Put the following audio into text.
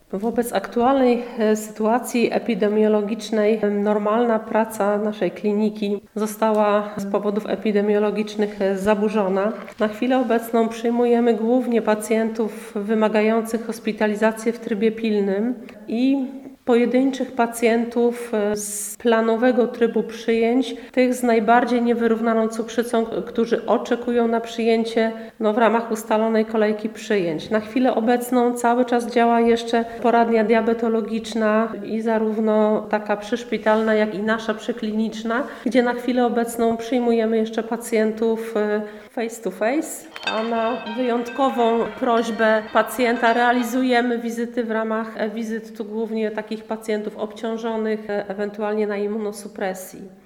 Wobec aktualnej sytuacji epidemiologicznej normalna praca naszej kliniki została z powodów epidemiologicznych zaburzona. Na chwilę obecną przyjmujemy głównie pacjentów wymagających hospitalizacji w trybie pilnym i pojedynczych pacjentów z planowego trybu przyjęć, tych z najbardziej niewyrównaną cukrzycą, którzy oczekują na przyjęcie w ramach ustalonej kolejki przyjęć. Na chwilę obecną cały czas działa jeszcze poradnia diabetologiczna i zarówno taka przyszpitalna, jak i nasza przykliniczna, gdzie na chwilę obecną przyjmujemy jeszcze pacjentów face to face, a na wyjątkową prośbę pacjenta realizujemy wizyty w ramach wizyt tu głównie takich pacjentów obciążonych, ewentualnie na immunosupresji.